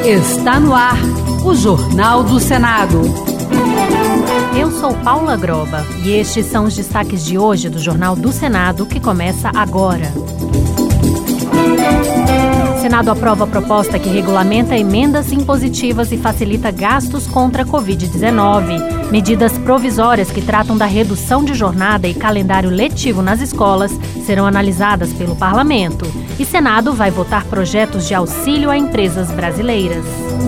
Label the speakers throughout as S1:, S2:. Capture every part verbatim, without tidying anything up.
S1: Está no ar, o Jornal do Senado.
S2: Eu sou Paula Groba e estes são os destaques de hoje do Jornal do Senado, que começa agora. O Senado aprova a proposta que regulamenta emendas impositivas e facilita gastos contra a covid dezenove. Medidas provisórias que tratam da redução de jornada e calendário letivo nas escolas serão analisadas pelo Parlamento. E Senado vai votar projetos de auxílio a empresas brasileiras.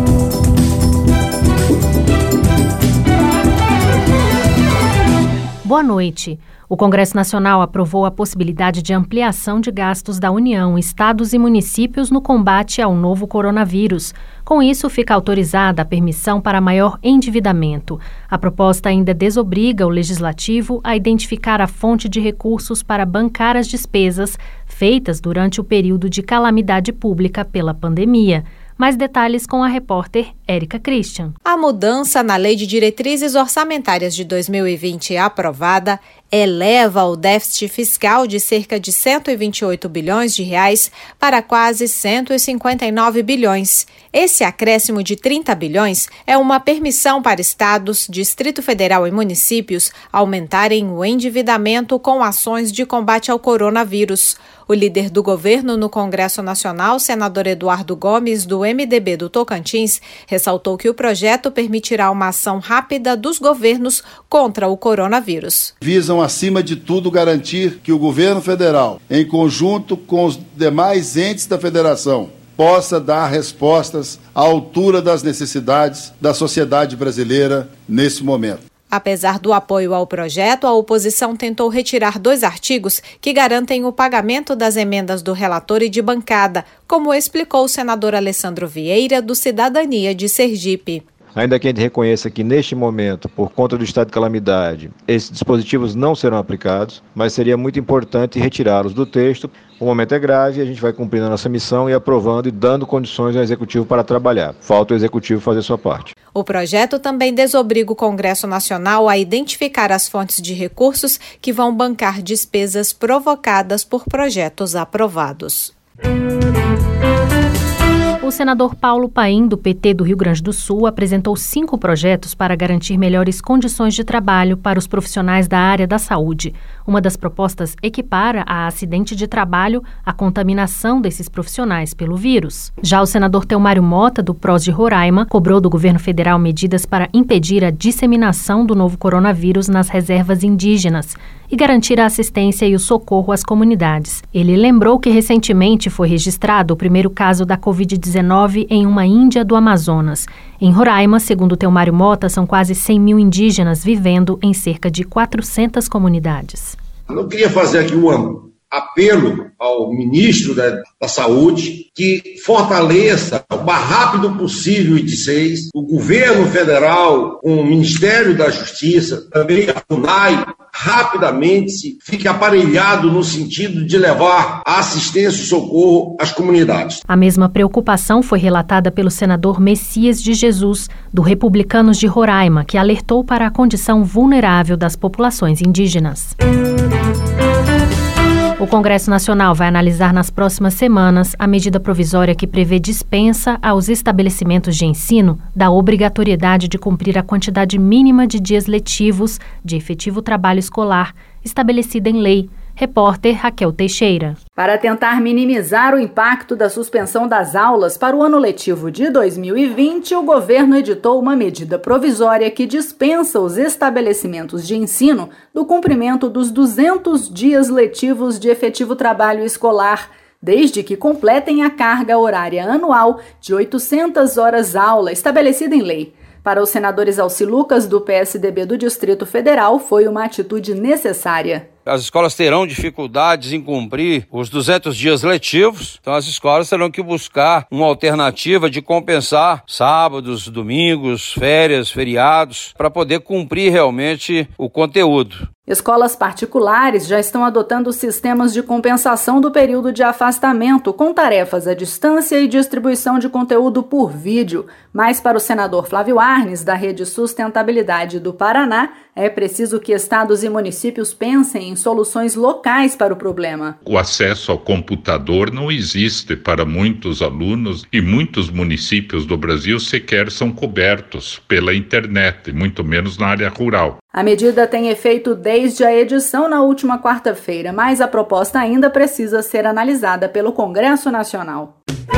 S2: Boa noite. O Congresso Nacional aprovou a possibilidade de ampliação de gastos da União, estados e municípios no combate ao novo coronavírus. Com isso, fica autorizada a permissão para maior endividamento. A proposta ainda desobriga o Legislativo a identificar a fonte de recursos para bancar as despesas feitas durante o período de calamidade pública pela pandemia. Mais detalhes com a repórter Érica Christian.
S3: A mudança na Lei de Diretrizes Orçamentárias de dois mil e vinte aprovada eleva o déficit fiscal de cerca de cento e vinte e oito bilhões de reais para quase cento e cinquenta e nove bilhões. Esse acréscimo de trinta bilhões é uma permissão para estados, Distrito Federal e municípios aumentarem o endividamento com ações de combate ao coronavírus. O líder do governo no Congresso Nacional, senador Eduardo Gomes, do M D B do Tocantins, ressaltou que o projeto permitirá uma ação rápida dos governos contra o coronavírus.
S4: Visam, acima de tudo, garantir que o governo federal, em conjunto com os demais entes da federação, possa dar respostas à altura das necessidades da sociedade brasileira nesse momento.
S3: Apesar do apoio ao projeto, a oposição tentou retirar dois artigos que garantem o pagamento das emendas do relator e de bancada, como explicou o senador Alessandro Vieira, do Cidadania de Sergipe.
S5: Ainda que a gente reconheça que, neste momento, por conta do estado de calamidade, esses dispositivos não serão aplicados, mas seria muito importante retirá-los do texto. O momento é grave, a gente vai cumprindo a nossa missão e aprovando e dando condições ao Executivo para trabalhar. Falta o Executivo fazer sua parte.
S3: O projeto também desobriga o Congresso Nacional a identificar as fontes de recursos que vão bancar despesas provocadas por projetos aprovados.
S2: O senador Paulo Paim, do P T do Rio Grande do Sul, apresentou cinco projetos para garantir melhores condições de trabalho para os profissionais da área da saúde. Uma das propostas equipara a acidente de trabalho a contaminação desses profissionais pelo vírus. Já o senador Telmário Mota, do P R O S de Roraima, cobrou do governo federal medidas para impedir a disseminação do novo coronavírus nas reservas indígenas e garantir a assistência e o socorro às comunidades. Ele lembrou que recentemente foi registrado o primeiro caso da covid dezenove em uma índia do Amazonas. Em Roraima, segundo Telmário Mota, são quase cem mil indígenas vivendo em cerca de quatrocentas comunidades.
S6: Eu queria fazer aqui um apelo ao ministro da, da Saúde que fortaleça o mais rápido possível o I T seis, o governo federal, com o Ministério da Justiça, também a FUNAI, rapidamente fique aparelhado no sentido de levar a assistência e socorro às comunidades.
S2: A mesma preocupação foi relatada pelo senador Messias de Jesus, do Republicanos de Roraima, que alertou para a condição vulnerável das populações indígenas. O Congresso Nacional vai analisar nas próximas semanas a medida provisória que prevê dispensa aos estabelecimentos de ensino da obrigatoriedade de cumprir a quantidade mínima de dias letivos de efetivo trabalho escolar estabelecida em lei. Repórter Raquel Teixeira.
S7: Para tentar minimizar o impacto da suspensão das aulas para o ano letivo de dois mil e vinte, o governo editou uma medida provisória que dispensa os estabelecimentos de ensino do cumprimento dos duzentos dias letivos de efetivo trabalho escolar, desde que completem a carga horária anual de oitocentas horas aula estabelecida em lei. Para os senadores Alci Lucas, do P S D B do Distrito Federal, foi uma atitude necessária.
S8: As escolas terão dificuldades em cumprir os duzentos dias letivos, então as escolas terão que buscar uma alternativa de compensar sábados, domingos, férias, feriados, para poder cumprir realmente o conteúdo.
S7: Escolas particulares já estão adotando sistemas de compensação do período de afastamento, com tarefas à distância e distribuição de conteúdo por vídeo. Mas para o senador Flávio Arnes, da Rede Sustentabilidade do Paraná, É preciso que estados e municípios pensem em soluções locais para o problema.
S9: O acesso ao computador não existe para muitos alunos e muitos municípios do Brasil sequer são cobertos pela internet, muito menos na área rural.
S7: A medida tem efeito desde a edição na última quarta-feira, mas a proposta ainda precisa ser analisada pelo Congresso Nacional.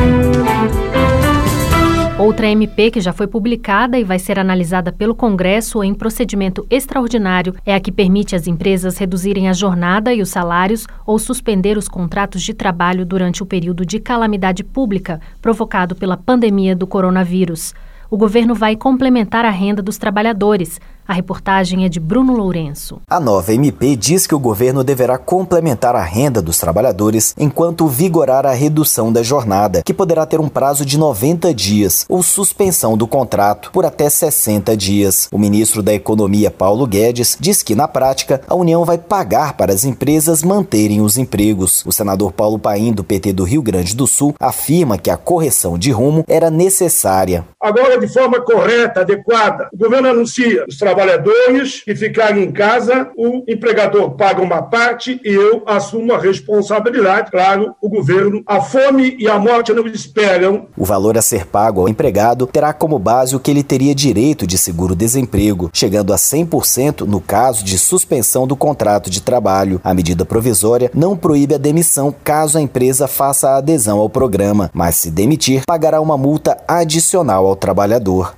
S2: Outra M P que já foi publicada e vai ser analisada pelo Congresso em procedimento extraordinário é a que permite às empresas reduzirem a jornada e os salários ou suspender os contratos de trabalho durante o período de calamidade pública provocado pela pandemia do coronavírus. O governo vai complementar a renda dos trabalhadores. A reportagem é de Bruno Lourenço.
S10: A nova M P diz que o governo deverá complementar a renda dos trabalhadores enquanto vigorar a redução da jornada, que poderá ter um prazo de noventa dias, ou suspensão do contrato por até sessenta dias. O ministro da Economia, Paulo Guedes, diz que, na prática, a União vai pagar para as empresas manterem os empregos. O senador Paulo Paim, do P T do Rio Grande do Sul, afirma que a correção de rumo era necessária.
S11: Agora, de forma correta, adequada, o governo anuncia os trabalhadores que ficarem em casa, o empregador paga uma parte e eu assumo a responsabilidade. Claro, o governo, a fome e a morte não esperam.
S10: O valor a ser pago ao empregado terá como base o que ele teria direito de seguro-desemprego, chegando a cem por cento no caso de suspensão do contrato de trabalho. A medida provisória não proíbe a demissão caso a empresa faça a adesão ao programa, mas se demitir, pagará uma multa adicional ao trabalhador.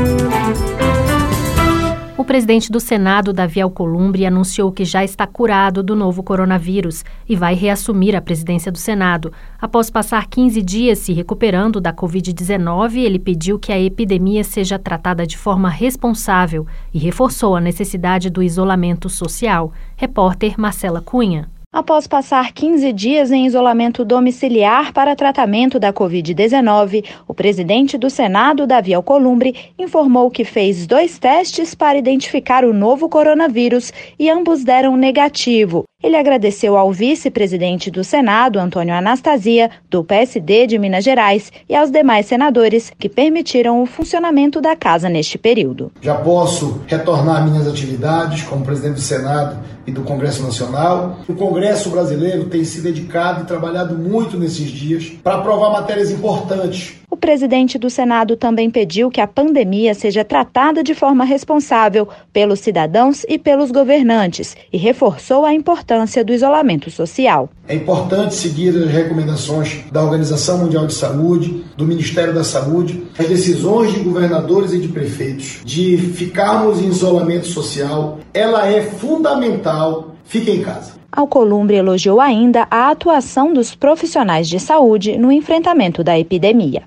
S2: O presidente do Senado, Davi Alcolumbre, anunciou que já está curado do novo coronavírus e vai reassumir a presidência do Senado. Após passar quinze dias se recuperando da covid dezenove, ele pediu que a epidemia seja tratada de forma responsável e reforçou a necessidade do isolamento social. Repórter Marcela Cunha.
S12: Após passar quinze dias em isolamento domiciliar para tratamento da covid dezenove, o presidente do Senado, Davi Alcolumbre, informou que fez dois testes para identificar o novo coronavírus e ambos deram negativo. Ele agradeceu ao vice-presidente do Senado, Antônio Anastasia, do P S D de Minas Gerais, e aos demais senadores que permitiram o funcionamento da casa neste período.
S13: Já posso retornar minhas atividades como presidente do Senado e do Congresso Nacional. O Congresso brasileiro tem se dedicado e trabalhado muito nesses dias para aprovar matérias importantes.
S12: O presidente do Senado também pediu que a pandemia seja tratada de forma responsável pelos cidadãos e pelos governantes e reforçou a importância do isolamento social.
S13: É importante seguir as recomendações da Organização Mundial de Saúde, do Ministério da Saúde, as decisões de governadores e de prefeitos de ficarmos em isolamento social. Ela é fundamental. Fique em casa.
S12: Alcolumbre elogiou ainda a atuação dos profissionais de saúde no enfrentamento da epidemia.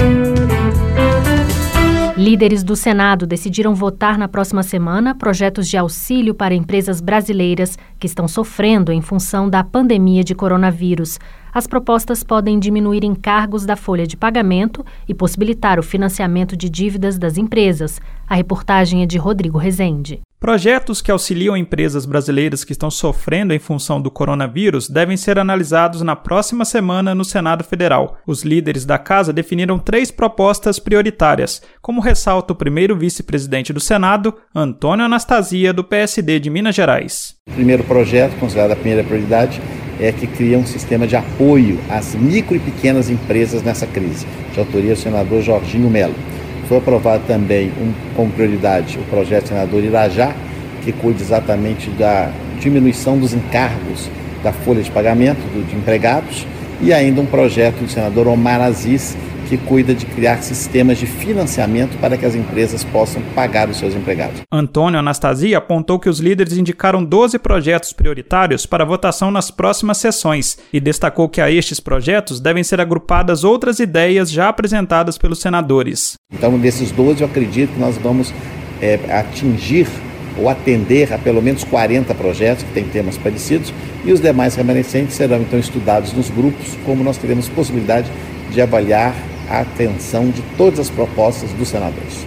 S2: Líderes do Senado decidiram votar na próxima semana projetos de auxílio para empresas brasileiras que estão sofrendo em função da pandemia de coronavírus. As propostas podem diminuir encargos da folha de pagamento e possibilitar o financiamento de dívidas das empresas. A reportagem é de Rodrigo Rezende.
S14: Projetos que auxiliam empresas brasileiras que estão sofrendo em função do coronavírus devem ser analisados na próxima semana no Senado Federal. Os líderes da casa definiram três propostas prioritárias, como ressalta o primeiro vice-presidente do Senado, Antônio Anastasia, do P S D de Minas Gerais.
S15: O primeiro projeto, considerado a primeira prioridade, é que cria um sistema de apoio às micro e pequenas empresas nessa crise, de autoria do senador Jorginho Melo. Foi aprovado também, um, como prioridade, o projeto do senador Irajá, que cuida exatamente da diminuição dos encargos da folha de pagamento do, de empregados, e ainda um projeto do senador Omar Aziz, que cuida de criar sistemas de financiamento para que as empresas possam pagar os seus empregados.
S14: Antônio Anastasia apontou que os líderes indicaram doze projetos prioritários para votação nas próximas sessões e destacou que a estes projetos devem ser agrupadas outras ideias já apresentadas pelos senadores.
S15: Então, desses doze, eu acredito que nós vamos é, atingir ou atender a pelo menos quarenta projetos que têm temas parecidos, e os demais remanescentes serão então estudados nos grupos, como nós teremos possibilidade de avaliar a atenção de todas as propostas dos senadores.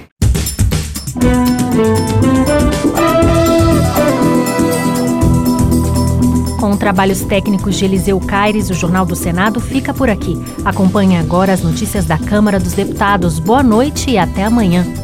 S2: Com trabalhos técnicos de Eliseu Caires, o Jornal do Senado fica por aqui. Acompanhe agora as notícias da Câmara dos Deputados. Boa noite e até amanhã.